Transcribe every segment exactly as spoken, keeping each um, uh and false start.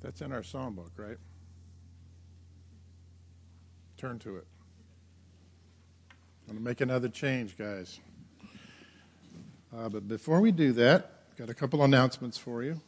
That's in our songbook, right? Turn to it. I'm going to make another change, guys. Uh, but before we do that, I've got a couple announcements for you.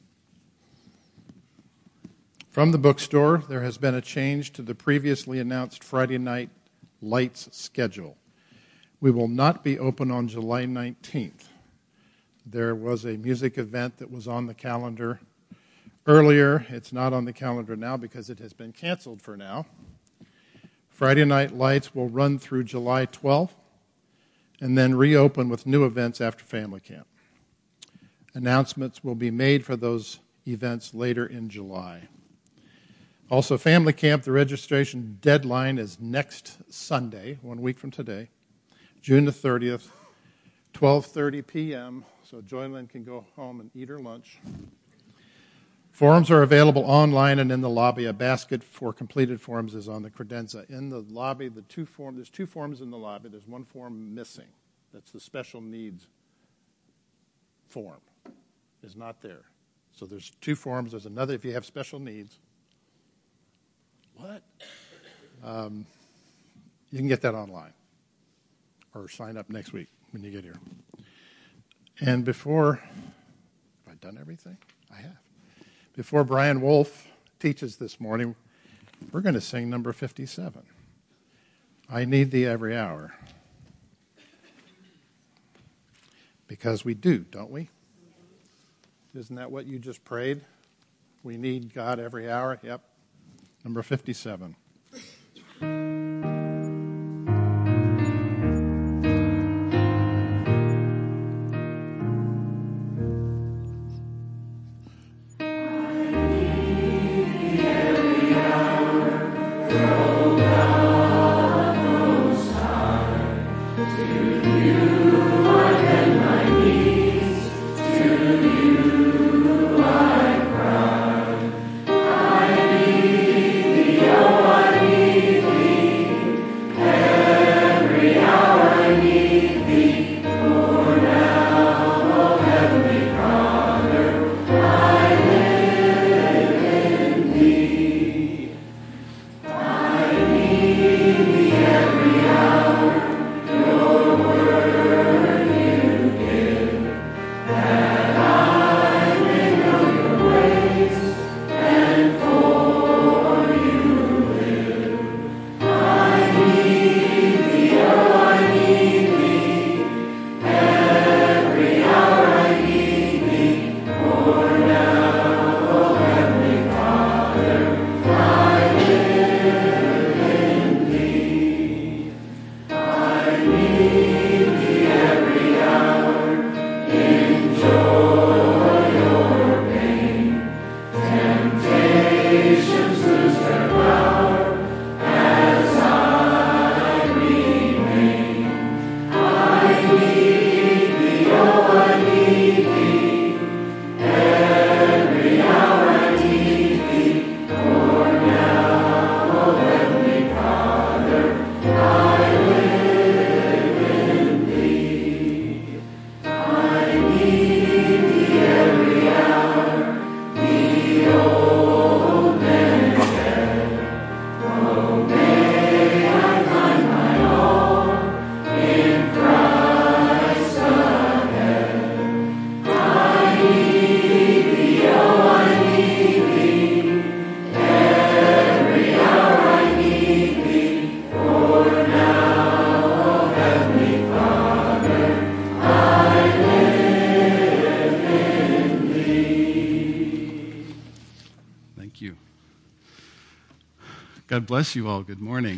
From the bookstore, there has been a change to the previously announced Friday Night Lights schedule. We will not be open on July nineteenth. There was a music event that was on the calendar earlier. It's not on the calendar now because it has been canceled for now. Friday Night Lights will run through July twelfth and then reopen with new events after family camp. Announcements will be made for those events later in July. Also, family camp, the registration deadline is next Sunday, one week from today, June the thirtieth, twelve thirty p.m., so Joylyn can go home and eat her lunch. Forms are available online and in the lobby. A basket for completed forms is on the credenza. In the lobby, the two form, there's two forms in the lobby. There's one form missing. That's the special needs form. Is not there. So there's two forms. There's another if you have special needs. What? Um, you can get that online or sign up next week when you get here. And before, have I done everything? I have. Before Brian Wolf teaches this morning, we're going to sing number fifty-seven. I Need Thee Every Hour. Because we do, don't we? Isn't that what you just prayed? We need God every hour? Yep. Number fifty-seven. God bless you all. Good morning.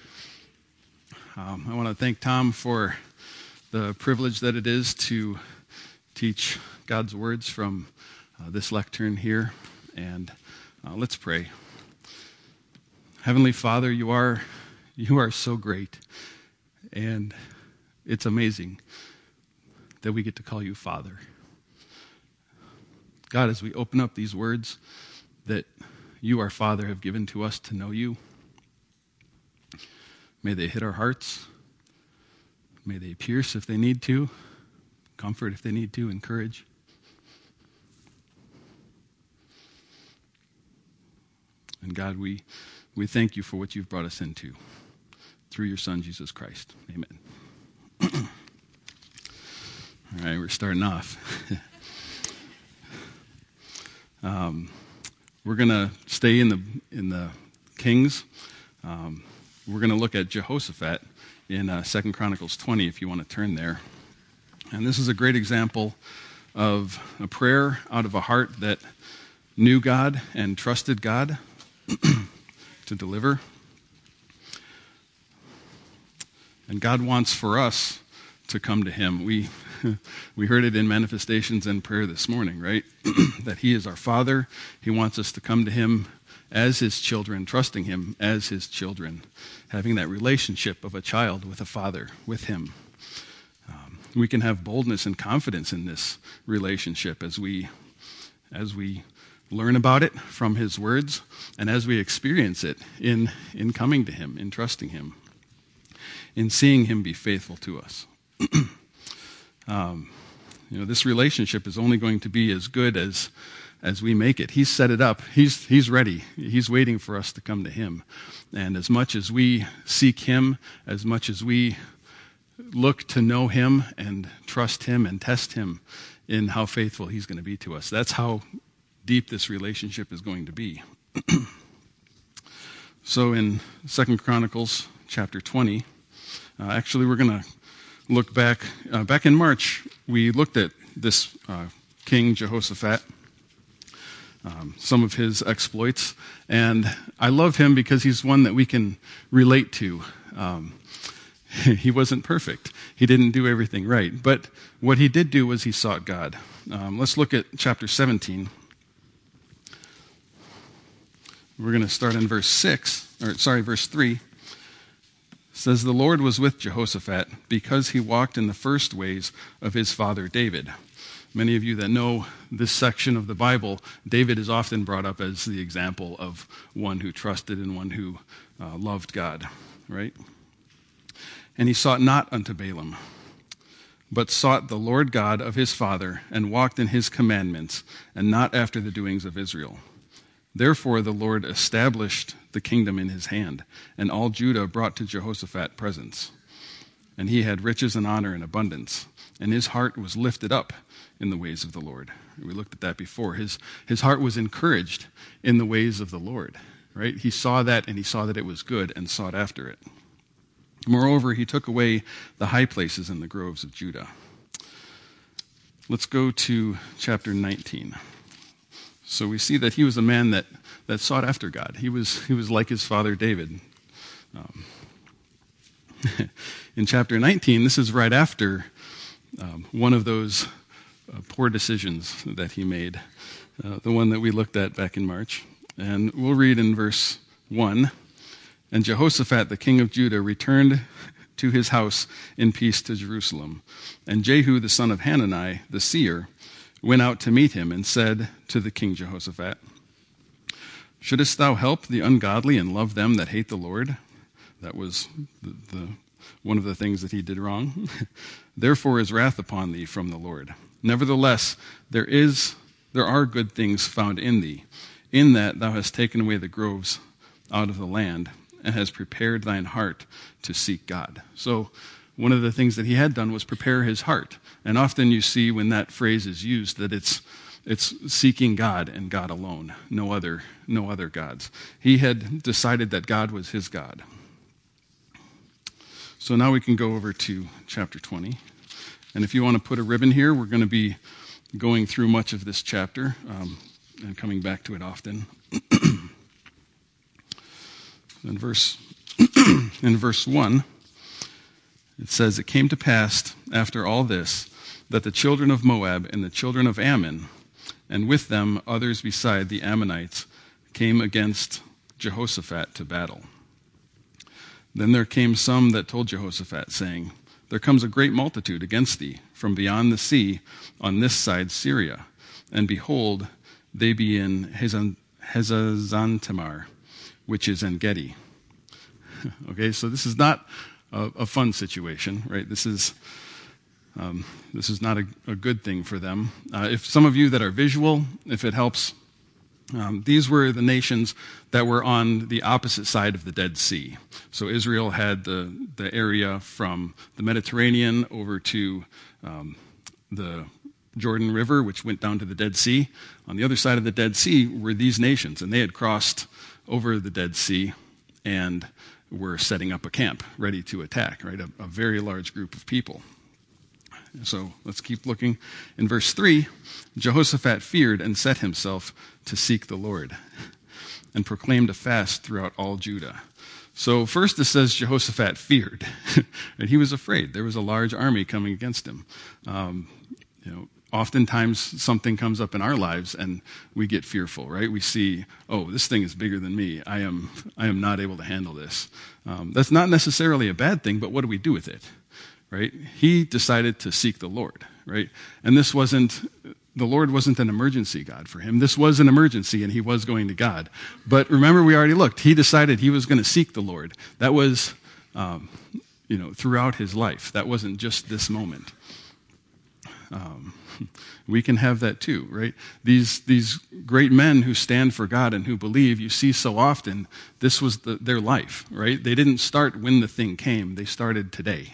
Um, I want to thank Tom for the privilege that it is to teach God's words from uh, this lectern here. And uh, let's pray. Heavenly Father, you are you are so great, and it's amazing that we get to call you Father. God, as we open up these words that you, our Father, have given to us to know you, may they hit our hearts. May they pierce if they need to, comfort if they need to, encourage. And God, we, we thank you for what you've brought us into through your Son, Jesus Christ. Amen. All right, we're starting off. um, we're going to stay in the in the Kings. Um, we're going to look at Jehoshaphat in uh, Second Chronicles twenty, if you want to turn there. And this is a great example of a prayer out of a heart that knew God and trusted God to deliver. And God wants for us to come to him. We we heard it in manifestations and prayer this morning, right? That he is our Father. He wants us to come to him as his children, trusting him as his children, having that relationship of a child with a father, with him. Um, we can have boldness and confidence in this relationship as we as we learn about it from his words and as we experience it in, in coming to him, in trusting him, in seeing him be faithful to us. um, you know, this relationship is only going to be as good as as we make it. He's set it up. He's he's ready. He's waiting for us to come to him. And as much as we seek him, as much as we look to know him and trust him and test him in how faithful he's going to be to us, that's how deep this relationship is going to be. So in Second Chronicles chapter twenty, uh, actually we're going to look back. Uh, back in March, we looked at this uh, King Jehoshaphat, um, some of his exploits, and I love him because he's one that we can relate to. Um, he wasn't perfect. He didn't do everything right, but what he did do was he sought God. Um, let's look at chapter seventeen. We're going to start in verse six, or sorry, verse three. It says, "The Lord was with Jehoshaphat because he walked in the first ways of his father David." Many of you that know this section of the Bible, David is often brought up as the example of one who trusted and one who uh, loved God, right? "And he sought not unto Baalim, but sought the Lord God of his father, and walked in his commandments, and not after the doings of Israel. Therefore the Lord established the kingdom in his hand, and all Judah brought to Jehoshaphat presents. And he had riches and honor in abundance, and his heart was lifted up in the ways of the Lord." We looked at that before. His, his heart was encouraged in the ways of the Lord, right? He saw that, and he saw that it was good, and sought after it. Moreover, he took away the high places in the groves of Judah. Let's go to chapter nineteen. So we see that he was a man that, that sought after God. He was he was like his father David. Um, in chapter nineteen, this is right after um, one of those uh, poor decisions that he made, uh, the one that we looked at back in March. And we'll read in verse one. "And Jehoshaphat, the king of Judah, returned to his house in peace to Jerusalem. And Jehu, the son of Hanani, the seer, went out to meet him and said to the king Jehoshaphat, Shouldest thou help the ungodly and love them that hate the Lord?" That was the, the one of the things that he did wrong. "Therefore is wrath upon thee from the Lord. Nevertheless, there is there are good things found in thee, in that thou hast taken away the groves out of the land, and has prepared thine heart to seek God." So one of the things that he had done was prepare his heart. And often you see when that phrase is used that it's it's seeking God and God alone, no other no other gods. He had decided that God was his God. So now we can go over to chapter twenty. And if you want to put a ribbon here, we're going to be going through much of this chapter um, and coming back to it often. In verse in verse one, it says, "It came to pass after all this that the children of Moab and the children of Ammon, and with them others beside the Ammonites, came against Jehoshaphat to battle. Then there came some that told Jehoshaphat, saying, There comes a great multitude against thee from beyond the sea on this side Syria. And behold, they be in Hazazontamar, which is En Gedi." Okay, so this is not a, a fun situation, right? This is um, this is not a, a good thing for them. Uh, if some of you that are visual, if it helps Um, these were the nations that were on the opposite side of the Dead Sea. So Israel had the, the area from the Mediterranean over to um, the Jordan River, which went down to the Dead Sea. On the other side of the Dead Sea were these nations, and they had crossed over the Dead Sea and were setting up a camp, ready to attack, right? A, a very large group of people. So let's keep looking. In verse three, Jehoshaphat feared and set himself to seek the Lord and proclaimed a fast throughout all Judah. So first it says Jehoshaphat feared. And he was afraid. There was a large army coming against him. Um, you know, oftentimes something comes up in our lives and we get fearful, right? We see, oh, this thing is bigger than me. I am, I am not able to handle this. Um, that's not necessarily a bad thing, but what do we do with it? Right? He decided to seek the Lord, right? And this wasn't, the Lord wasn't an emergency God for him. This was an emergency and he was going to God. But remember, we already looked. He decided he was going to seek the Lord. That was, um, you know, throughout his life. That wasn't just this moment. Um, we can have that too, right? These these great men who stand for God and who believe, you see so often, this was the, their life, right? They didn't start when the thing came. They started today.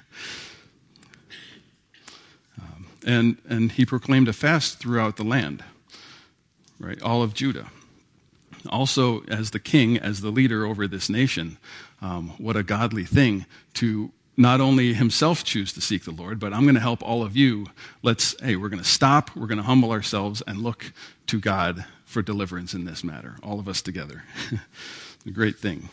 um, and and he proclaimed a fast throughout the land, right? All of Judah. Also, as the king, as the leader over this nation, um, what a godly thing to not only himself choose to seek the Lord, but I'm going to help all of you. Let's, hey, we're going to stop, we're going to humble ourselves and look to God for deliverance in this matter, all of us together. A great thing.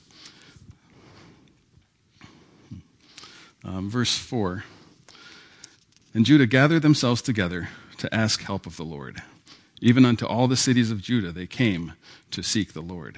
Um, verse four, and Judah gathered themselves together to ask help of the Lord. Even unto all the cities of Judah they came to seek the Lord.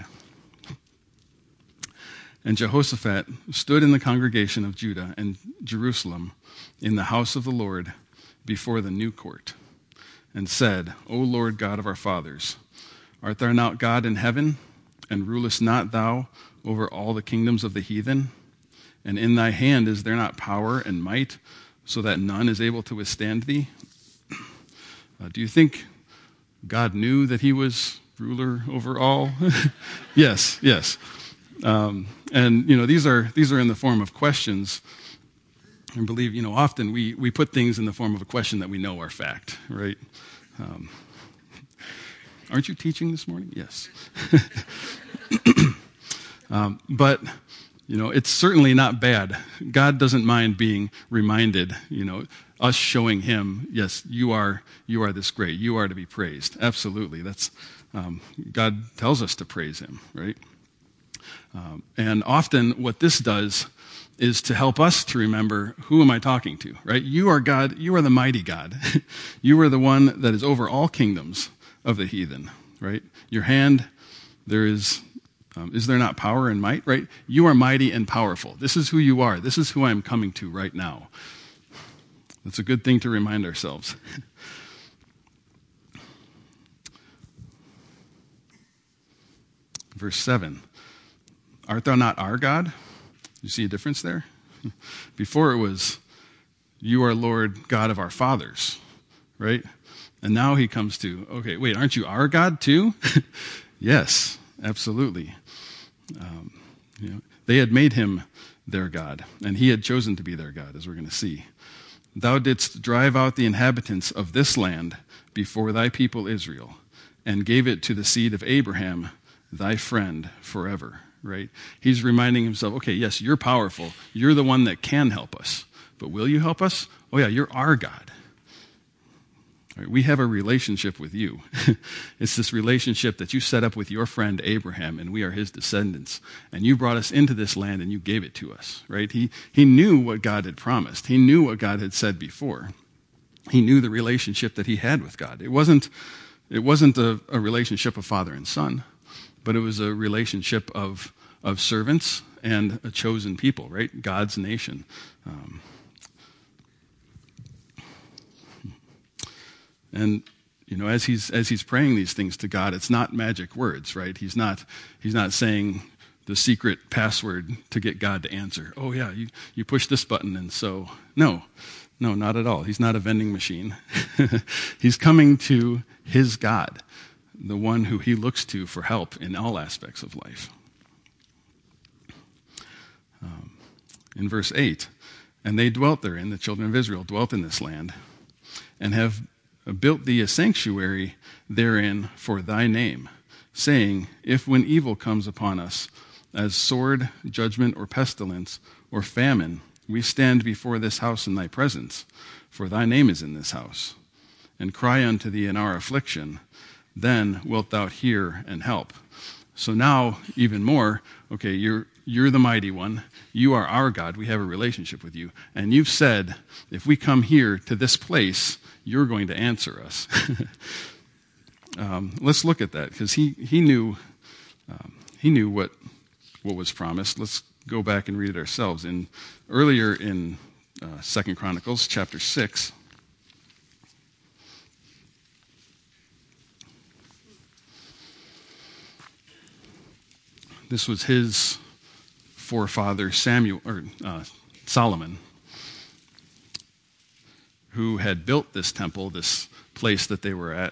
And Jehoshaphat stood in the congregation of Judah and Jerusalem in the house of the Lord before the new court, and said, O Lord God of our fathers, art thou not God in heaven, and rulest not thou over all the kingdoms of the heathen? And in thy hand is there not power and might, so that none is able to withstand thee? Uh, do you think God knew that he was ruler over all? Yes, yes. Um, and, you know, these are these are in the form of questions. I believe, you know, often we, we put things in the form of a question that we know are fact, right? Um, aren't you teaching this morning? Yes. um, but, you know, it's certainly not bad. God doesn't mind being reminded, you know, us showing him, yes, you are you are this great. You are to be praised. Absolutely. That's um, God tells us to praise him, right? Um, and often what this does is to help us to remember, who am I talking to, right? You are God. You are the mighty God. You are the one that is over all kingdoms of the heathen, right? Your hand, there is, um, is there not power and might, right? You are mighty and powerful. This is who you are. This is who I'm coming to right now. It's a good thing to remind ourselves. Verse seven. Art thou not our God? You see a difference there? Before it was, you are Lord God of our fathers, right? And now he comes to, okay, wait, aren't you our God too? Yes, absolutely. Um, you know, they had made him their God, and he had chosen to be their God, as we're going to see. Thou didst drive out the inhabitants of this land before thy people Israel, and gave it to the seed of Abraham, thy friend, forever. Right? He's reminding himself, okay, yes, you're powerful. You're the one that can help us. But will you help us? Oh, yeah, you're our God. Right? We have a relationship with you. It's this relationship that you set up with your friend Abraham, and we are his descendants. And you brought us into this land, and you gave it to us. Right? He, he knew what God had promised. He knew what God had said before. He knew the relationship that he had with God. It wasn't, it wasn't a, a relationship of father and son, but it was a relationship of of servants and a chosen people, right? God's nation. Um, and you know, as he's as he's praying these things to God, it's not magic words, right? He's not he's not saying the secret password to get God to answer. Oh yeah, you you push this button and so no, no, not at all. He's not a vending machine. He's coming to his God. the one who he looks to for help in all aspects of life. Um, in verse eight, and they dwelt therein, the children of Israel dwelt in this land, and have built thee a sanctuary therein for thy name, saying, if when evil comes upon us, as sword, judgment, or pestilence, or famine, we stand before this house in thy presence, for thy name is in this house, and cry unto thee in our affliction, then wilt thou hear and help. So now, even more, okay, you're you're the mighty one. You are our God. We have a relationship with you. And you've said, if we come here to this place, you're going to answer us. um, let's look at that, because he he knew um, he knew what what was promised. Let's go back and read it ourselves. In earlier in uh, Second Chronicles chapter six. This was his forefather Samuel or uh, Solomon, who had built this temple, this place that they were at.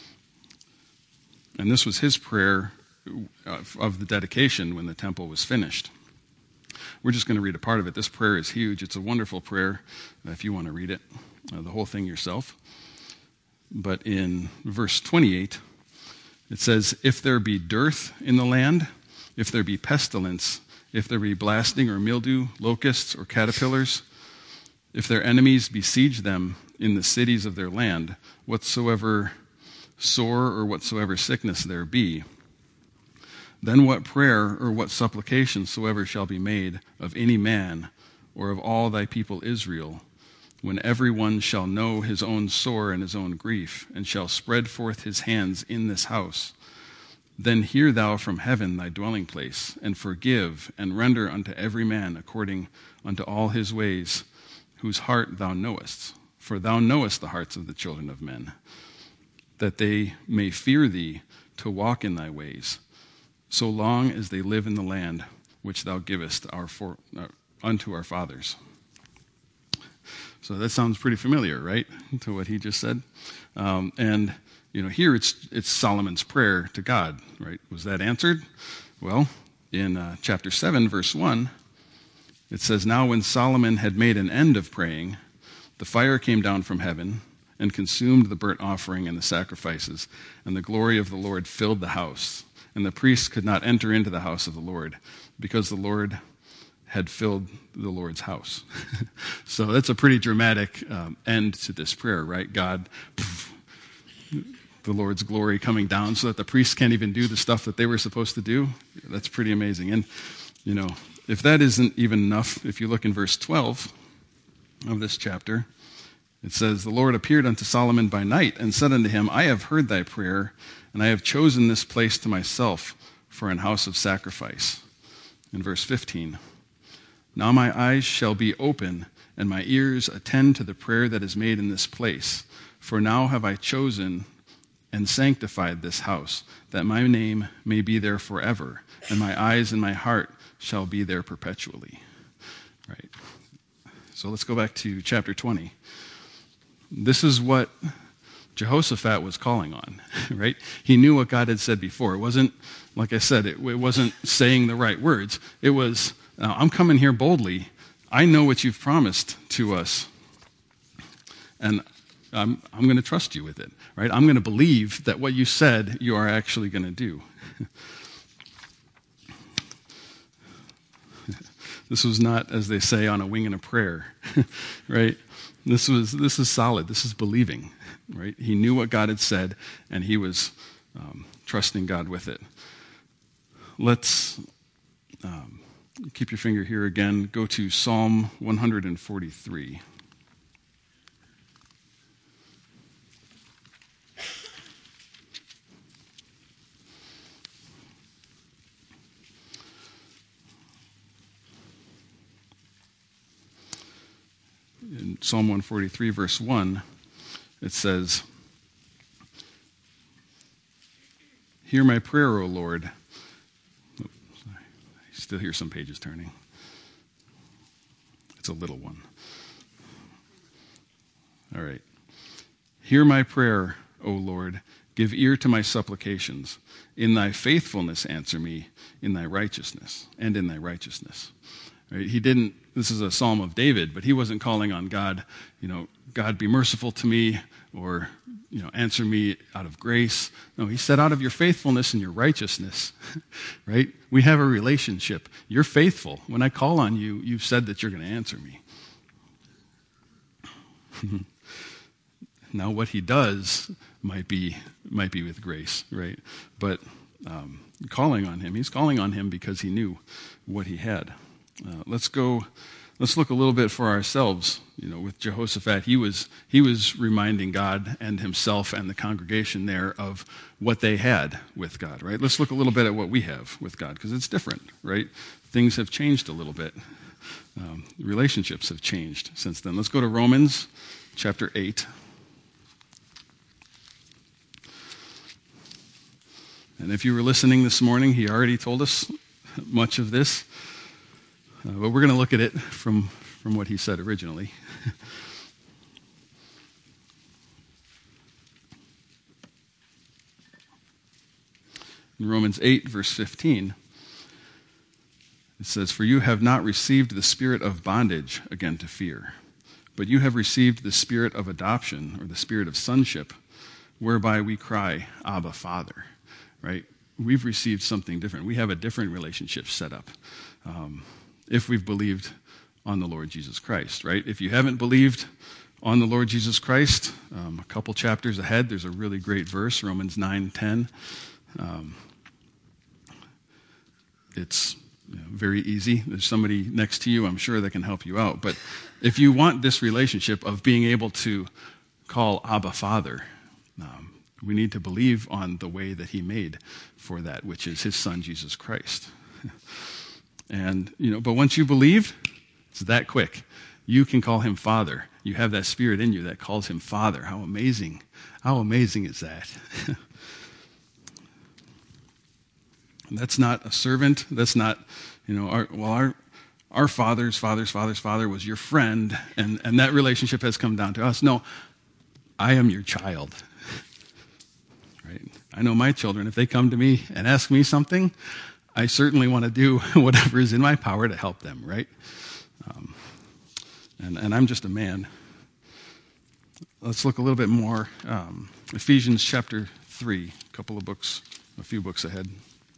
And this was his prayer of, of the dedication when the temple was finished. We're just going to read a part of it. This prayer is huge. It's a wonderful prayer uh, if you want to read it, uh, the whole thing yourself. But in verse twenty-eight, it says, if there be dearth in the land, if there be pestilence, if there be blasting or mildew, locusts or caterpillars, if their enemies besiege them in the cities of their land, whatsoever sore or whatsoever sickness there be, then what prayer or what supplication soever shall be made of any man or of all thy people Israel, when every one shall know his own sore and his own grief, and shall spread forth his hands in this house, then hear thou from heaven thy dwelling place, and forgive, and render unto every man according unto all his ways, whose heart thou knowest. For thou knowest the hearts of the children of men, that they may fear thee to walk in thy ways, so long as they live in the land which thou givest our for, uh, unto our fathers. So that sounds pretty familiar, right, to what he just said? Um, and You know, here it's it's Solomon's prayer to God, right? Was that answered? Well, in uh, chapter seven, verse one, it says, now when Solomon had made an end of praying, the fire came down from heaven and consumed the burnt offering and the sacrifices, and the glory of the Lord filled the house. And the priests could not enter into the house of the Lord, because the Lord had filled the Lord's house. So that's a pretty dramatic um, end to this prayer, right? God, pff, the Lord's glory coming down so that the priests can't even do the stuff that they were supposed to do. That's pretty amazing. And, you know, if that isn't even enough, if you look in verse twelve of this chapter, it says, the Lord appeared unto Solomon by night and said unto him, I have heard thy prayer, and I have chosen this place to myself for an house of sacrifice. In verse fifteen, now my eyes shall be open, and my ears attend to the prayer that is made in this place. For now have I chosen and sanctified this house, that my name may be there forever, and my eyes and my heart shall be there perpetually. Right. So let's go back to chapter twenty. This is what Jehoshaphat was calling on, right? He knew what God had said before. It wasn't, like I said, it, it wasn't saying the right words. It was, uh, I'm coming here boldly. I know what you've promised to us, and I'm, I'm going to trust you with it, right? I'm going to believe that what you said you are actually going to do. This was not, as they say, on a wing and a prayer, right? This was this is solid. This is believing, right? He knew what God had said, and he was um, trusting God with it. Let's um, keep your finger here again. Go to Psalm one forty-three. In Psalm one forty-three, verse one, it says, hear my prayer, O Lord. Oh, sorry. I still hear some pages turning. It's a little one. All right. Hear my prayer, O Lord. Give ear to my supplications. In thy faithfulness answer me, in thy righteousness, and in thy righteousness. Right? He didn't, this is a psalm of David, but he wasn't calling on God, you know, God be merciful to me, or, you know, answer me out of grace. No, he said out of your faithfulness and your righteousness, right? We have a relationship. You're faithful. When I call on you, you've said that you're going to answer me. Now, what he does might be might be with grace, right? But um, calling on him, he's calling on him because he knew what he had. Uh, let's go. Let's look a little bit for ourselves. You know, with Jehoshaphat, he was he was reminding God and himself and the congregation there of what they had with God, right? Let's look a little bit at what we have with God, because it's different, right? Things have changed a little bit. Um, relationships have changed since then. Let's go to Romans chapter eight. And if you were listening this morning, he already told us much of this. Uh, but we're going to look at it from, from what he said originally. In Romans eight, verse fifteen, it says, "For you have not received the spirit of bondage again to fear, but you have received the spirit of adoption, or the spirit of sonship, whereby we cry, Abba, Father." Right? We've received something different. We have a different relationship set up um, if we've believed on the Lord Jesus Christ, right? If you haven't believed on the Lord Jesus Christ, um, a couple chapters ahead, there's a really great verse, Romans nine ten. Um, it's you know, very easy. There's somebody next to you, I'm sure, that can help you out. But if you want this relationship of being able to call Abba, Father, um, we need to believe on the way that he made for that, which is his son, Jesus Christ. And, you know, but once you believe, it's that quick. You can call him Father. You have that spirit in you that calls him Father. How amazing. How amazing is that? That's not a servant. That's not, you know, our, well, our, our father's father's father's father was your friend, and, and that relationship has come down to us. No, I am your child. Right? I know my children, if they come to me and ask me something, I certainly want to do whatever is in my power to help them, right? Um, and, and I'm just a man. Let's look a little bit more. Um, Ephesians chapter three, a couple of books, a few books ahead.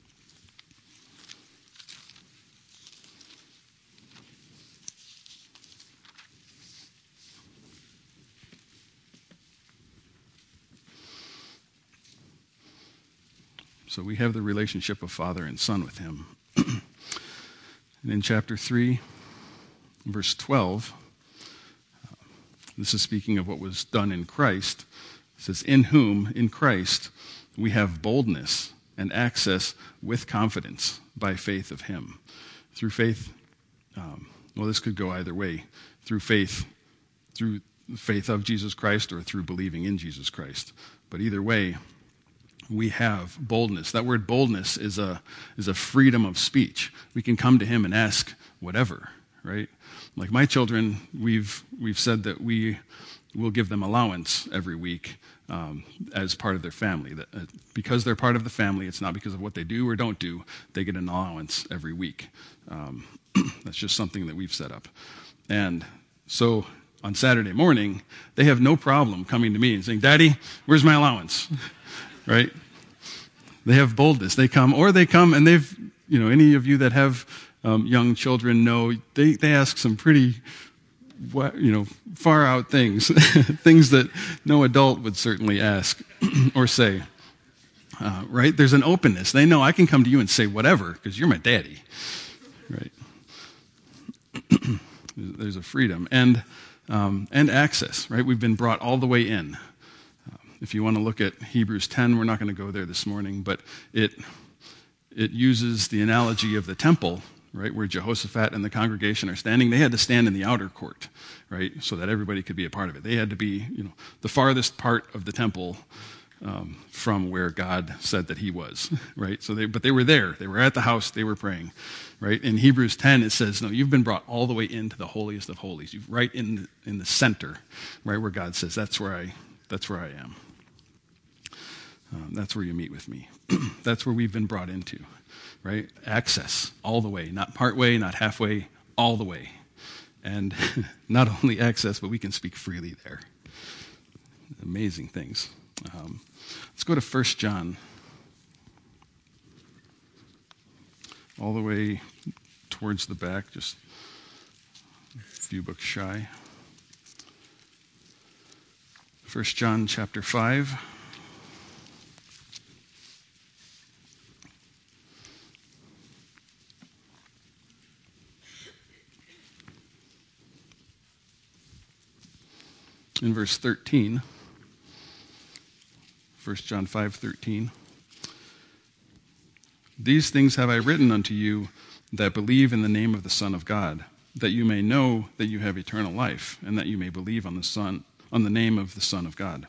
So we have the relationship of father and son with him. And in chapter three, verse twelve, uh, this is speaking of what was done in Christ. It says, "In whom, in Christ, we have boldness and access with confidence by faith of him." Through faith, um, well, this could go either way. Through faith, through faith of Jesus Christ, or through believing in Jesus Christ. But either way, we have boldness. That word boldness is a is a freedom of speech. We can come to him and ask whatever, right? Like my children, we've we've said that we will give them allowance every week um, as part of their family. That uh, because they're part of the family, it's not because of what they do or don't do. They get an allowance every week. Um, that's just something that we've set up. And so on Saturday morning, they have no problem coming to me and saying, "Daddy, where's my allowance?" Right? They have boldness. They come, or they come and they've, you know, any of you that have um, young children know they, they ask some pretty, you know, far out things, things that no adult would certainly ask or say. Uh, right? There's an openness. They know I can come to you and say whatever because you're my daddy. Right? There's a freedom and um, and access. Right? We've been brought all the way in. If you want to look at Hebrews ten, we're not going to go there this morning, but it it uses the analogy of the temple, right, where Jehoshaphat and the congregation are standing. They had to stand in the outer court, right, so that everybody could be a part of it. They had to be, you know, the farthest part of the temple um, from where God said that he was, right? So they, but they were there. They were at the house. They were praying, right? In Hebrews ten, it says, no, you've been brought all the way into the holiest of holies. You've right in the, in the center, right, where God says, that's where I that's where I am. Um, that's where you meet with me. That's where we've been brought into, right? Access all the way, not part way, not halfway, all the way. And not only access, but we can speak freely there. Amazing things. Um, let's go to First John. All the way towards the back, just a few books shy. First John chapter five. In verse thirteen, First John five thirteen. These things have I written unto you that believe in the name of the Son of God, that you may know that you have eternal life, and that you may believe on the Son, on the name of the Son of God.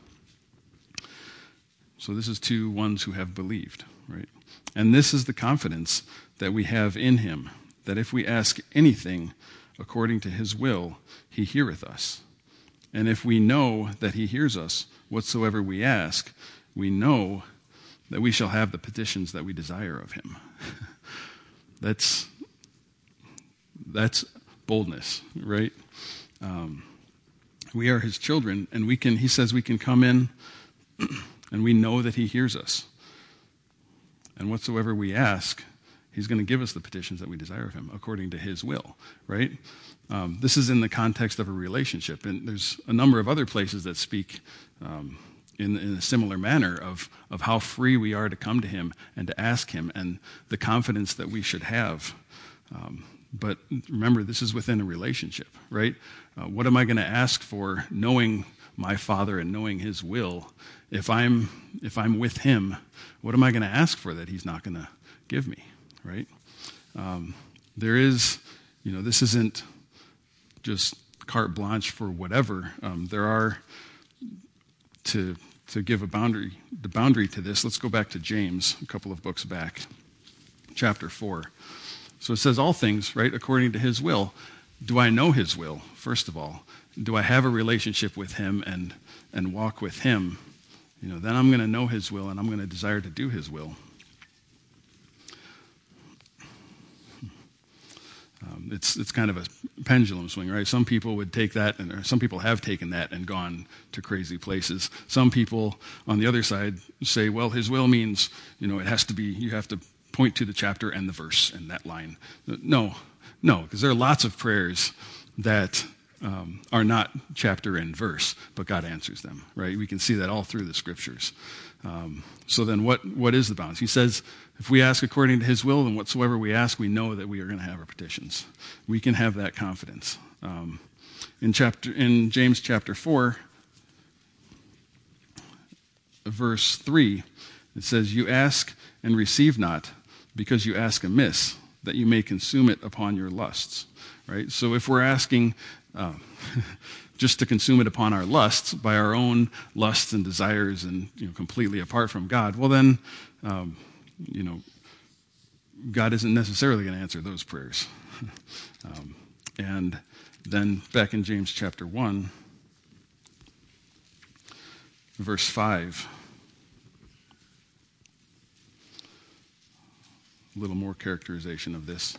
So this is to ones who have believed, right? And this is the confidence that we have in him, that if we ask anything according to his will, he heareth us. And if we know that he hears us, whatsoever we ask, we know that we shall have the petitions that we desire of him. that's that's boldness, right? Um, we are his children, and we can. He says we can come in, and we know that he hears us. And whatsoever we ask, he's going to give us the petitions that we desire of him, according to his will, right? Um, this is in the context of a relationship, and there's a number of other places that speak um, in, in a similar manner of, of how free we are to come to him and to ask him, and the confidence that we should have. Um, but remember, this is within a relationship, right? Uh, what am I going to ask for, knowing my Father and knowing his will? If I'm if I'm with him, what am I going to ask for that he's not going to give me, right? Um, there is, you know, this isn't just carte blanche for whatever. Um, there are, to to give a boundary, the boundary to this, let's go back to James, a couple of books back, chapter four. So it says all things, right, according to his will. Do I know his will, first of all? Do I have a relationship with him and, and walk with him? You know, then I'm going to know his will, and I'm going to desire to do his will. Um, it's it's kind of a pendulum swing, right? Some people would take that, and or some people have taken that and gone to crazy places. Some people, on the other side, say, well, his will means, you know, it has to be, you have to point to the chapter and the verse and that line. No, no, because there are lots of prayers that um, are not chapter and verse, but God answers them, right? We can see that all through the scriptures. Um, so then what, what is the balance? He says, if we ask according to his will, then whatsoever we ask, we know that we are going to have our petitions. We can have that confidence. Um, in chapter, in James chapter four, verse three, it says, you ask and receive not, because you ask amiss, that you may consume it upon your lusts, right? So if we're asking uh, just to consume it upon our lusts, by our own lusts and desires, and, you know, completely apart from God, well then, um, you know, God isn't necessarily going to answer those prayers. um, and then back in James chapter one, verse five, a little more characterization of this.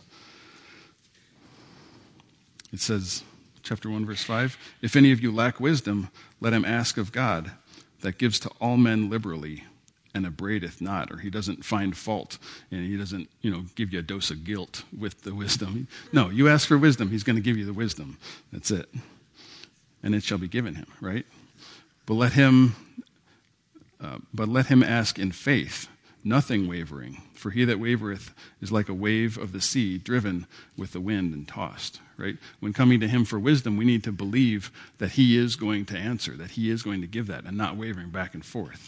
It says, chapter one, verse five, if any of you lack wisdom, let him ask of God, that gives to all men liberally, and upbraideth not, or he doesn't find fault, and he doesn't, you know, give you a dose of guilt with the wisdom. No, you ask for wisdom, he's going to give you the wisdom. That's it. And it shall be given him, right? But let him, uh, but let him ask in faith, nothing wavering. For he that wavereth is like a wave of the sea, driven with the wind and tossed, right? When coming to him for wisdom, we need to believe that he is going to answer, that he is going to give that, and not wavering back and forth.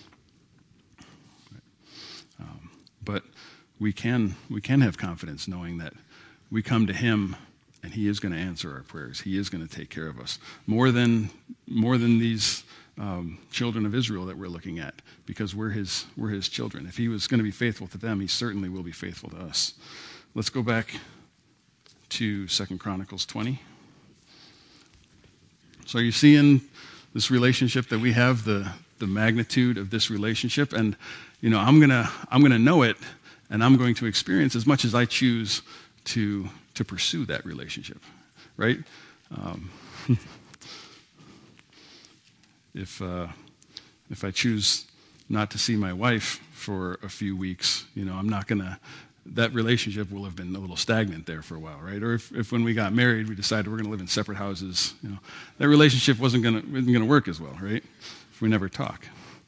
Um, but we can we can have confidence knowing that we come to him and he is going to answer our prayers. He is going to take care of us more than more than these um, children of Israel that we're looking at, because we're his we're his children. If he was going to be faithful to them, he certainly will be faithful to us. Let's go back to Second Chronicles twenty. So are you seeing this relationship that we have, the the magnitude of this relationship, and you know, I'm gonna I'm gonna know it, and I'm going to experience as much as I choose to to pursue that relationship, right? Um, if uh, if I choose not to see my wife for a few weeks, you know, I'm not gonna. That relationship will have been a little stagnant there for a while, right? Or if, if when we got married, we decided we're going to live in separate houses, you know, that relationship wasn't going to wasn't going to work as well, right? If we never talk.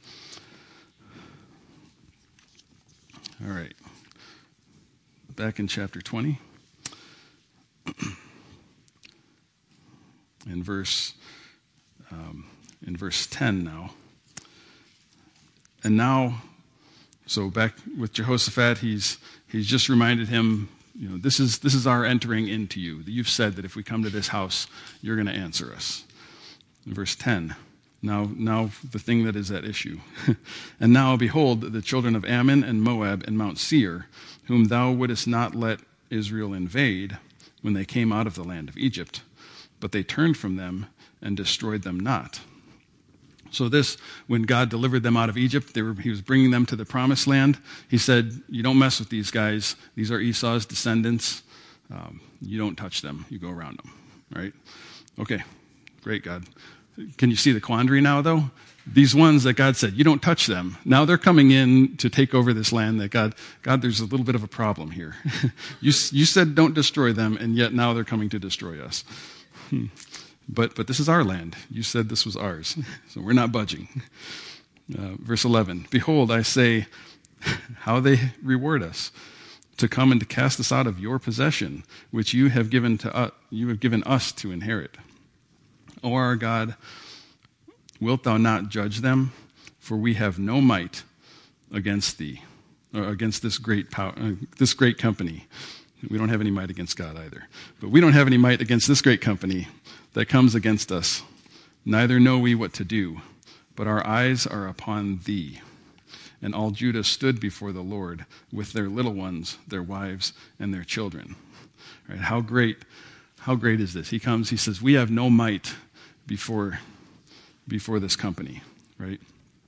All right. Back in chapter twenty, in verse um, in verse ten now, and now, so back with Jehoshaphat, he's He's just reminded him, you know, this is this is our entering into you. You've said that if we come to this house, you're going to answer us. In verse ten, now, now the thing that is at issue. And now, behold, the children of Ammon and Moab and Mount Seir, whom thou wouldest not let Israel invade when they came out of the land of Egypt, but they turned from them and destroyed them not. So this, when God delivered them out of Egypt, they were, he was bringing them to the promised land. He said, you don't mess with these guys. These are Esau's descendants. Um, you don't touch them. You go around them. All right? Okay, great, God. Can you see the quandary now, though? These ones that God said, you don't touch them. Now they're coming in to take over this land that God, God, there's a little bit of a problem here. you, you said don't destroy them, and yet now they're coming to destroy us. Hmm. But but this is our land. You said this was ours, so we're not budging. Uh, verse eleven, behold, I say, how they reward us, to come and to cast us out of your possession, which you have given to us, you have given us to inherit. O our God, wilt thou not judge them? For we have no might against thee, or against this great power, uh, this great company. We don't have any might against God either. But we don't have any might against this great company that comes against us. Neither know we what to do, but our eyes are upon thee. And all Judah stood before the Lord with their little ones, their wives, and their children. Right? How great, how great is this? He comes, he says, we have no might before, before this company, right?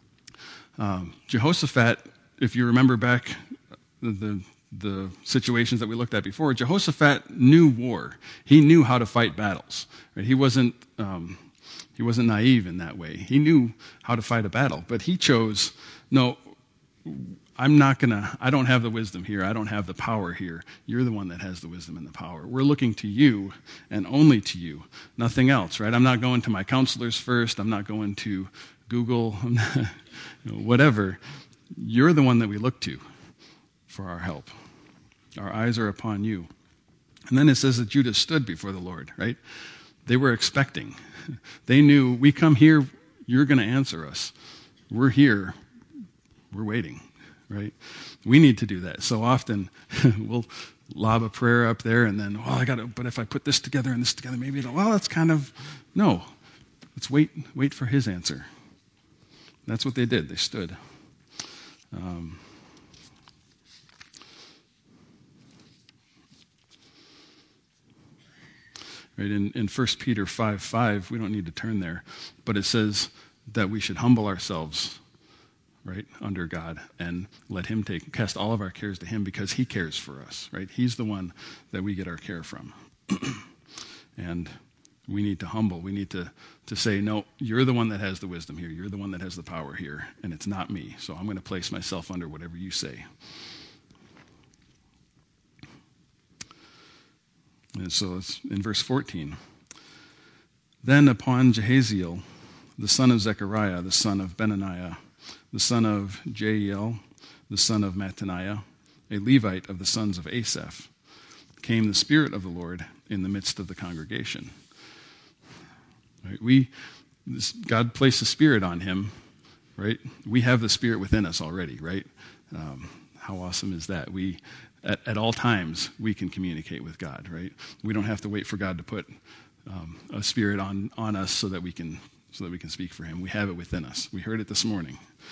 Um, Jehoshaphat, if you remember back the, the the situations that we looked at before, Jehoshaphat knew war. He knew how to fight battles. Right? He wasn't um, he wasn't naive in that way. He knew how to fight a battle, but he chose, no, I'm not gonna, I don't have the wisdom here. I don't have the power here. You're the one that has the wisdom and the power. We're looking to you and only to you, nothing else, right? I'm not going to my counselors first. I'm not going to Google, whatever. You're the one that we look to for our help. Our eyes are upon you. And then it says that Judah stood before the Lord, right? They were expecting. They knew, we come here, you're going to answer us. We're here, we're waiting, right? We need to do that. So often we'll lob a prayer up there and then, well, I got to, but if I put this together and this together, maybe it'll, well, that's kind of, no. Let's wait, wait for his answer. That's what they did. They stood. Um, Right, in, in First Peter five five, we don't need to turn there, but it says that we should humble ourselves, right, under God and let him take, cast all of our cares to him because he cares for us, right? He's the one that we get our care from. And we need to humble. We need to, to say, no, you're the one that has the wisdom here. You're the one that has the power here, and it's not me. So I'm going to place myself under whatever you say. And so it's in verse fourteen. Then upon Jehaziel, the son of Zechariah, the son of Benaniah, the son of Jeiel, the son of Mattaniah, a Levite of the sons of Asaph, came the Spirit of the Lord in the midst of the congregation. Right? We, this, God placed the Spirit on him, right? We have the Spirit within us already, right? Um, how awesome is that? We... At, at all times, we can communicate with God, right? We don't have to wait for God to put um, a spirit on, on us so that we can so that we can speak for him. We have it within us. We heard it this morning.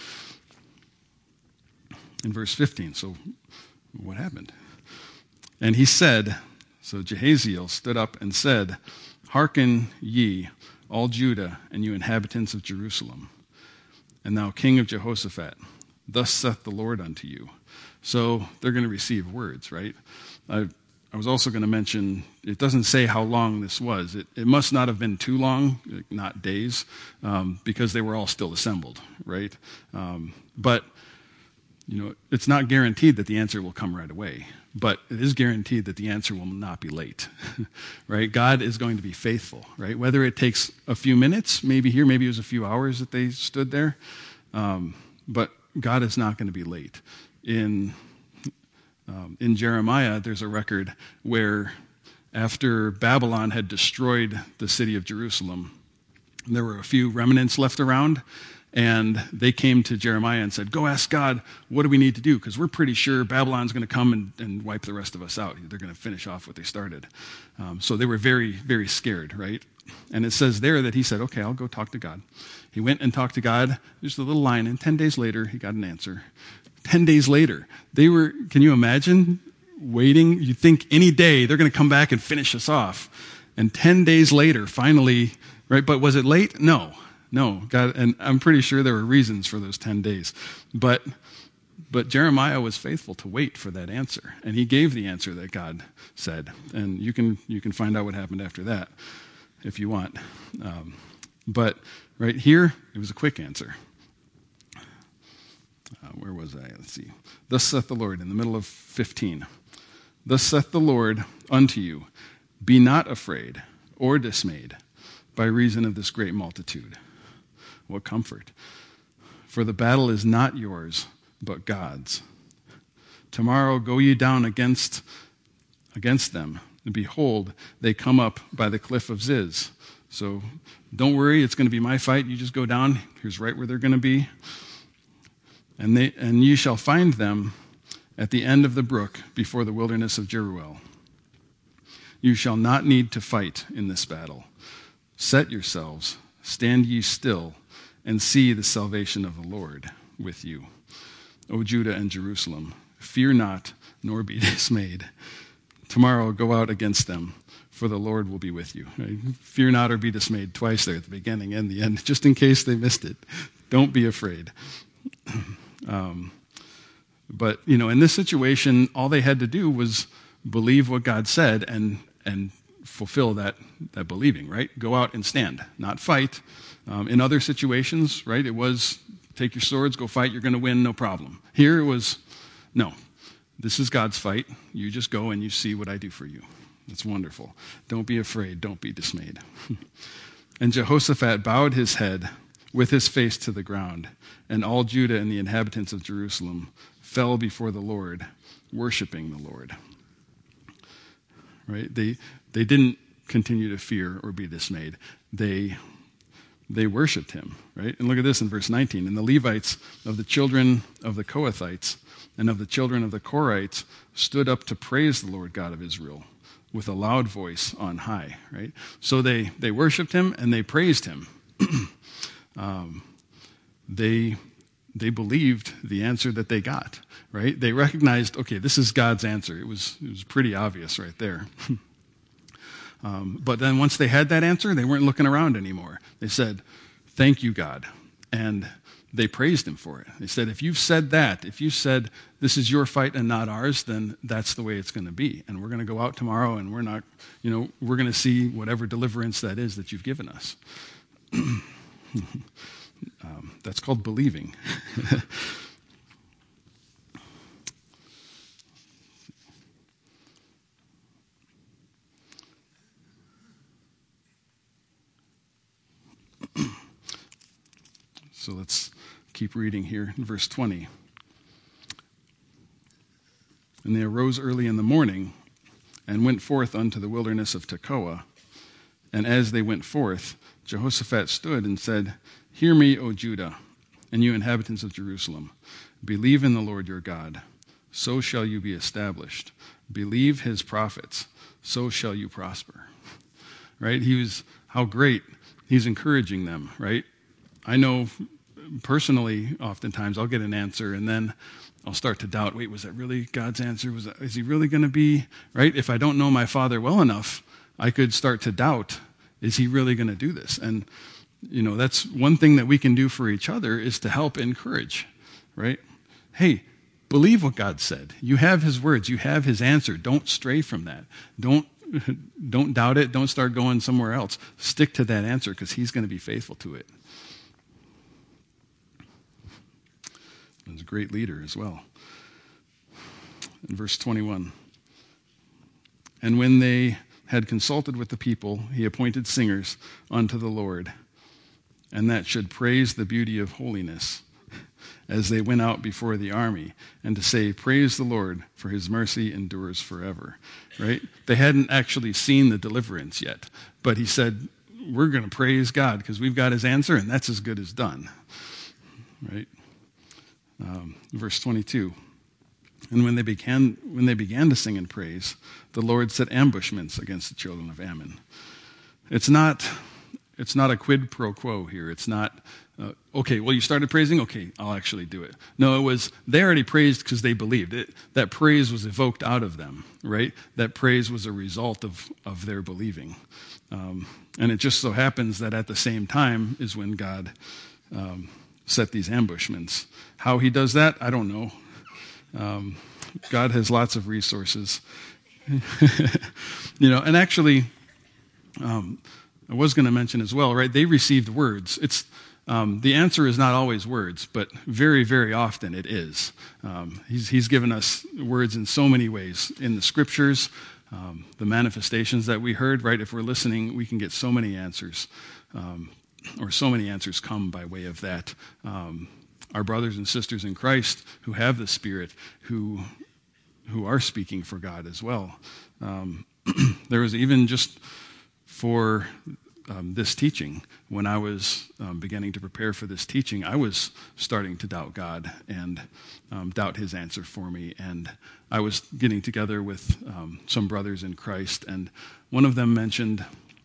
In verse fifteen, so what happened? And he said, so Jehaziel stood up and said, hearken ye, all Judah, and you inhabitants of Jerusalem. and thou king of Jehoshaphat, thus saith the Lord unto you. So they're going to receive words, right? I, I was also going to mention, it doesn't say how long this was. It, it must not have been too long, not days, um, because they were all still assembled, right? Um, but, you know, it's not guaranteed that the answer will come right away, but it is guaranteed that the answer will not be late, right? God is going to be faithful, right? Whether it takes a few minutes, maybe here, maybe it was a few hours that they stood there, um, but God is not going to be late. In um, in Jeremiah, there's a record where after Babylon had destroyed the city of Jerusalem, there were a few remnants left around, and they came to Jeremiah and said, go ask God, what do we need to do? Because we're pretty sure Babylon's going to come and, and wipe the rest of us out. They're going to finish off what they started. Um, so they were very, very scared, right? And it says there that he said, okay, I'll go talk to God. He went and talked to God. There's a little line, and ten days later, he got an answer. Ten days later, they were, can you imagine waiting? You think any day they're going to come back and finish us off. And ten days later, finally, right? But was it late? No, no. God, and I'm pretty sure there were reasons for those ten days. But, but Jeremiah was faithful to wait for that answer. And he gave the answer that God said. And you can, you can find out what happened after that if you want. Um, but right here, it was a quick answer. Uh, where was I? Let's see. Thus saith the Lord, in the middle of fifteen. Thus saith the Lord unto you, be not afraid or dismayed by reason of this great multitude. What comfort. For the battle is not yours, but God's. Tomorrow go ye down against, against them, and behold, they come up by the cliff of Ziz. So don't worry, it's going to be my fight. You just go down. Here's right where they're going to be. And they and ye shall find them at the end of the brook before the wilderness of Jeruel. You shall not need to fight in this battle. Set yourselves, stand ye still, and see the salvation of the Lord with you. O Judah and Jerusalem, fear not, nor be dismayed. Tomorrow go out against them, for the Lord will be with you. Right? Fear not or be dismayed, twice there at the beginning and the end, just in case they missed it. Don't be afraid. Um, but, you know, in this situation, all they had to do was believe what God said and and fulfill that, that believing, right? Go out and stand, not fight. Um, in other situations, right, it was take your swords, go fight, you're going to win, no problem. Here it was, no, this is God's fight. You just go and you see what I do for you. It's wonderful. Don't be afraid. Don't be dismayed. And Jehoshaphat bowed his head with his face to the ground, and all Judah and the inhabitants of Jerusalem fell before the Lord, worshiping the Lord. Right? They they didn't continue to fear or be dismayed. They they worshiped him. Right? And look at this in verse nineteen. And the Levites of the children of the Kohathites and of the children of the Korites stood up to praise the Lord God of Israel with a loud voice on high. Right? So they they worshiped him and they praised him. Um, they they believed the answer that they got, right? They recognized, okay, this is God's answer. It was it was pretty obvious right there. um, but then once they had that answer, they weren't looking around anymore. They said, "Thank you, God," and they praised him for it. They said, "If you've said that, if you said this is your fight and not ours, then that's the way it's going to be. And we're going to go out tomorrow, and we're not, you know, we're going to see whatever deliverance that is that you've given us." um, that's called believing. So let's keep reading here in verse twenty. And they arose early in the morning and went forth unto the wilderness of Tekoa. And as they went forth, Jehoshaphat stood and said, "Hear me, O Judah, and you inhabitants of Jerusalem. Believe in the Lord your God, so shall you be established. Believe his prophets, so shall you prosper." Right? He was, how great. He's encouraging them, right? I know personally, oftentimes I'll get an answer and then I'll start to doubt, wait, was that really God's answer? Was that, is he really going to be, right? If I don't know my Father well enough, I could start to doubt, is he really going to do this? And you know, that's one thing that we can do for each other is to help encourage, right? Hey, believe what God said. You have his words. You have his answer. Don't stray from that. Don't, don't doubt it. Don't start going somewhere else. Stick to that answer because he's going to be faithful to it. He's a great leader as well. In verse twenty-one, and when they had consulted with the people, he appointed singers unto the Lord, and that should praise the beauty of holiness as they went out before the army, and to say, praise the Lord, for his mercy endures forever. Right? They hadn't actually seen the deliverance yet, but he said, we're going to praise God because we've got his answer, and that's as good as done. Right? Um, verse twenty-two. And when they began when they began to sing and praise, the Lord set ambushments against the children of Ammon. It's not it's not a quid pro quo here. It's not uh, okay. Well, you started praising. Okay, I'll actually do it. No, it was they already praised because they believed it. That praise was evoked out of them, right? That praise was a result of of their believing, um, and it just so happens that at the same time is when God um, set these ambushments. How he does that, I don't know. Um, God has lots of resources. you know, and actually, um, I was going to mention as well, right? They received words. It's um, the answer is not always words, but very, very often it is. Um, he's, he's given us words in so many ways in the scriptures, um, the manifestations that we heard, right? If we're listening, we can get so many answers, um, or so many answers come by way of that. Um, our brothers and sisters in Christ who have the Spirit, who who are speaking for God as well. Um, there was even just for um, this teaching, when I was um, beginning to prepare for this teaching, I was starting to doubt God and um, doubt his answer for me. And I was getting together with um, some brothers in Christ, and one of them mentioned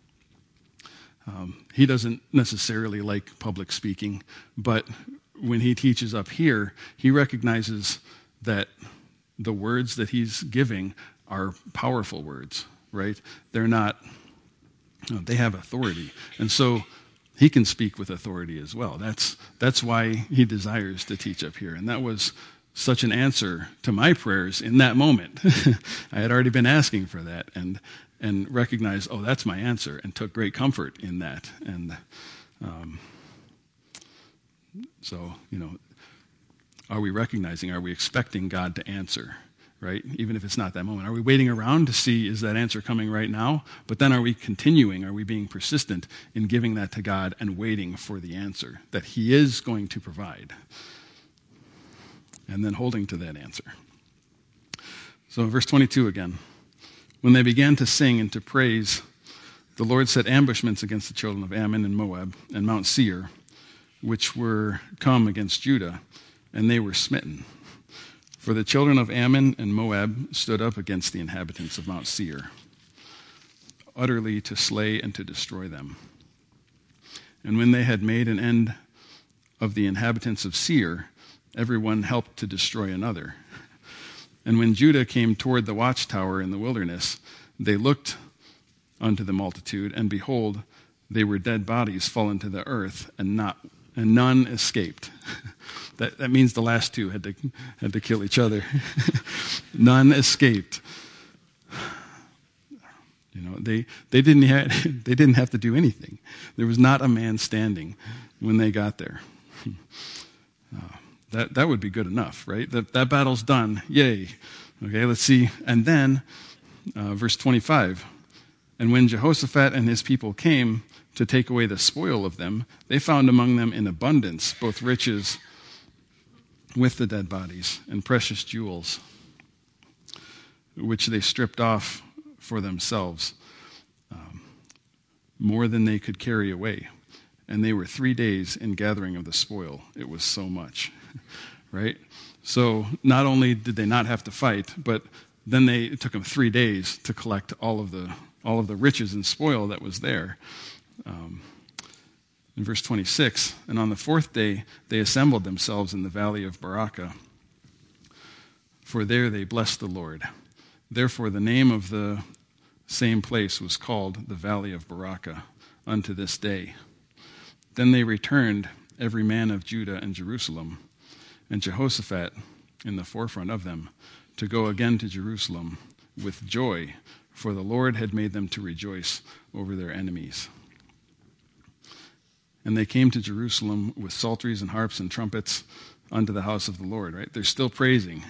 um, he doesn't necessarily like public speaking, but when he teaches up here, he recognizes that the words that he's giving are powerful words, right? They're not, you know, they have authority. And so he can speak with authority as well. That's that's why he desires to teach up here. And that was such an answer to my prayers in that moment. I had already been asking for that and and recognized, oh, that's my answer, and took great comfort in that. And um So, you know, are we recognizing, are we expecting God to answer, right? Even if it's not that moment. Are we waiting around to see, is that answer coming right now? But then are we continuing, are we being persistent in giving that to God and waiting for the answer that he is going to provide? And then holding to that answer. So verse twenty-two again. When they began to sing and to praise, the Lord set ambushments against the children of Ammon and Moab and Mount Seir, which were come against Judah, and they were smitten. For the children of Ammon and Moab stood up against the inhabitants of Mount Seir, utterly to slay and to destroy them. And when they had made an end of the inhabitants of Seir, everyone helped to destroy another. And when Judah came toward the watchtower in the wilderness, they looked unto the multitude, and behold, they were dead bodies fallen to the earth, and not and none escaped. that that means the last two had to had to kill each other. None escaped. You know, they they didn't have, they didn't have to do anything. There was not a man standing when they got there. Uh, that that would be good enough, right? That that battle's done. Yay. Okay, let's see. And then uh, verse twenty-five. And when Jehoshaphat and his people came to take away the spoil of them, they found among them in abundance both riches with the dead bodies and precious jewels, which they stripped off for themselves, um, more than they could carry away. And they were three days in gathering of the spoil. It was so much, right? So not only did they not have to fight, but then they it took them three days to collect all of the all of the riches and spoil that was there. Um, in verse twenty-six, and on the fourth day they assembled themselves in the valley of Baraka, for there they blessed the Lord. Therefore the name of the same place was called the valley of Baraka unto this day. Then they returned, every man of Judah and Jerusalem, and Jehoshaphat in the forefront of them, to go again to Jerusalem with joy, for the Lord had made them to rejoice over their enemies. And they came to Jerusalem with psalteries and harps and trumpets unto the house of the Lord, right? They're still praising.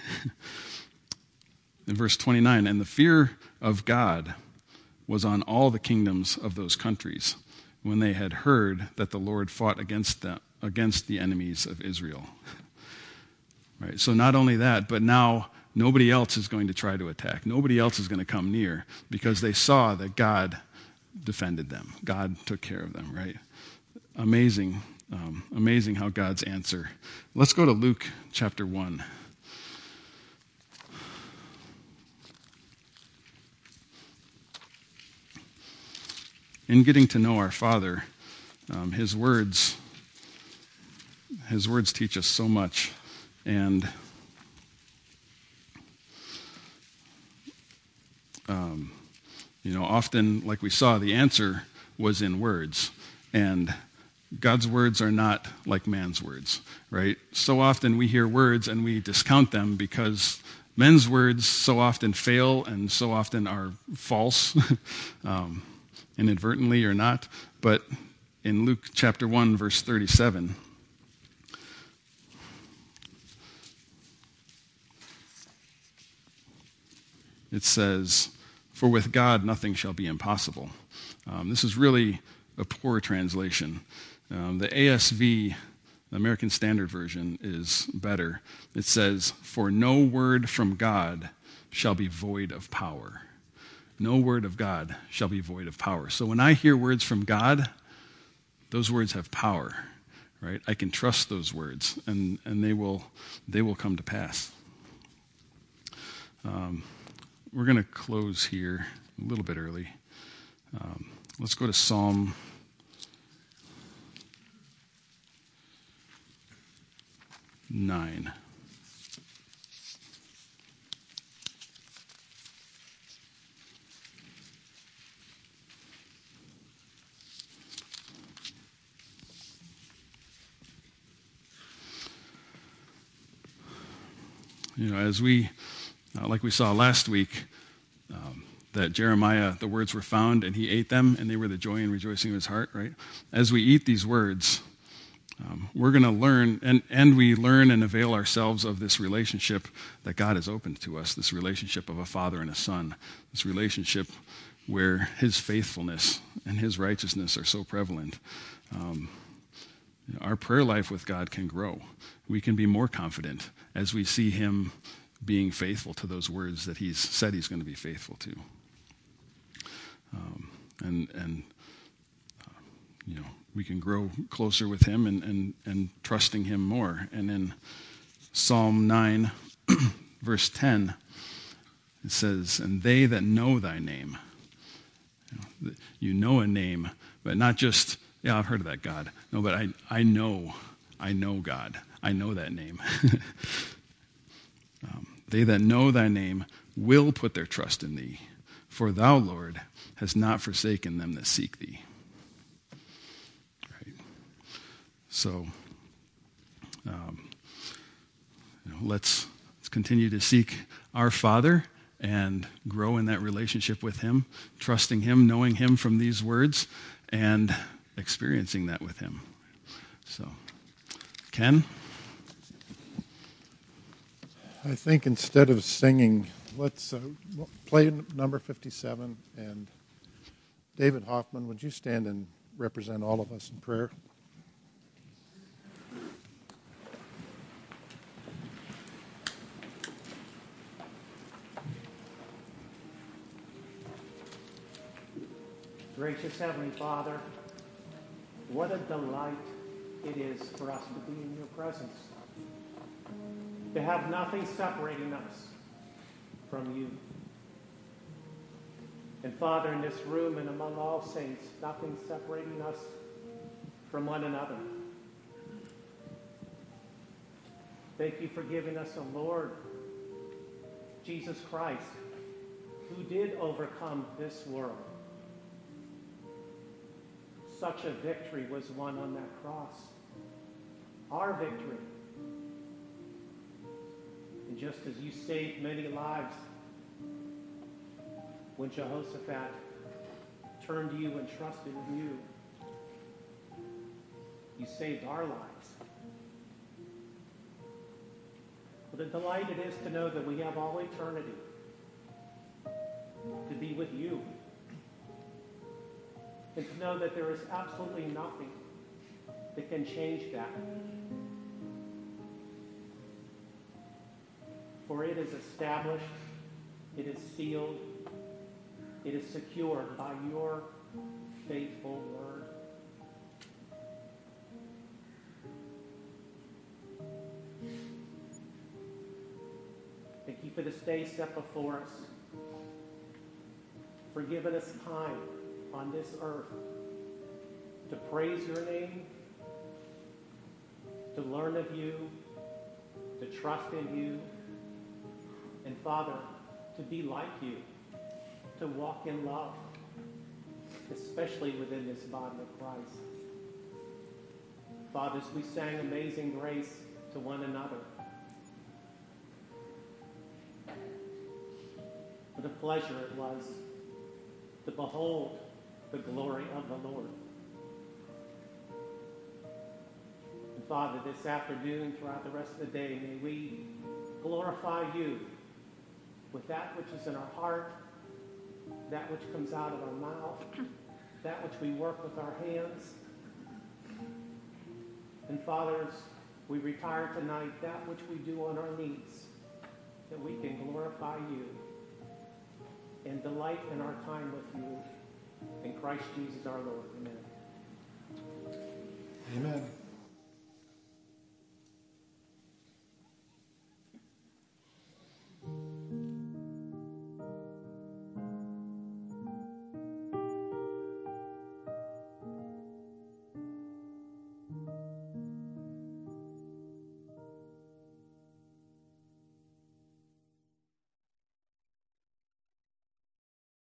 In verse twenty-nine, and the fear of God was on all the kingdoms of those countries when they had heard that the Lord fought against them, against the enemies of Israel. Right? So not only that, but now nobody else is going to try to attack. Nobody else is going to come near because they saw that God defended them. God took care of them, right? Amazing, um, amazing how God's answer. Let's go to Luke chapter one. In getting to know our Father, um, his words, his words teach us so much. And um, you know, often, like we saw, the answer was in words. And God's words are not like man's words, right? So often we hear words and we discount them because men's words so often fail and so often are false, um, inadvertently or not. But in Luke chapter one, verse thirty-seven, it says, "For with God nothing shall be impossible." Um, this is really a poor translation. Um, the A S V, the American Standard Version, is better. It says, "For no word from God shall be void of power." No word of God shall be void of power. So when I hear words from God, those words have power, right? I can trust those words, and, and they will they will come to pass. Um, we're going to close here a little bit early. Um, let's go to Psalm nine. You know, as we, uh, like we saw last week, um, that Jeremiah, the words were found and he ate them and they were the joy and rejoicing of his heart, right? As we eat these words, um, we're going to learn, and, and we learn and avail ourselves of this relationship that God has opened to us, this relationship of a father and a son, this relationship where his faithfulness and his righteousness are so prevalent. Um, our prayer life with God can grow. We can be more confident as we see him being faithful to those words that he's said he's going to be faithful to. Um, and, and uh, you know, we can grow closer with him and, and, and trusting him more. And in Psalm nine, verse ten, it says, "And they that know thy name," you know, you know a name, but not just, yeah, I've heard of that God. No, but I, I know, I know God. I know that name. um, they that know thy name will put their trust in thee, for thou, Lord, hast not forsaken them that seek thee. Right. So, um, you know, let's, let's continue to seek our Father and grow in that relationship with him, trusting him, knowing him from these words, and experiencing that with him. So, Ken? I think instead of singing, let's uh, play number fifty-seven. And David Hoffman, would you stand and represent all of us in prayer? Gracious Heavenly Father, what a delight it is for us to be in your presence, to have nothing separating us from you. And Father, in this room and among all saints, nothing separating us from one another. Thank you for giving us a Lord, Jesus Christ, who did overcome this world. such a victory was won on that cross. Our victory. And just as you saved many lives when Jehoshaphat turned to you and trusted in you, you saved our lives. What a delight it is to know that we have all eternity to be with you. And to know that there is absolutely nothing that can change that. For it is established, it is sealed, it is secured by your faithful word. Thank you for this day set before us, for giving us time on this earth to praise your name, to learn of you, to trust in you, and Father, to be like you, to walk in love, especially within this body of Christ. Father, as we sang Amazing Grace to one another, what a pleasure it was to behold the glory of the Lord. And Father, this afternoon, throughout the rest of the day, may we glorify you with that which is in our heart, that which comes out of our mouth, that which we work with our hands. And fathers, we retire tonight, that which we do on our knees, that we can glorify you and delight in our time with you. In Christ Jesus our Lord. Amen. Amen.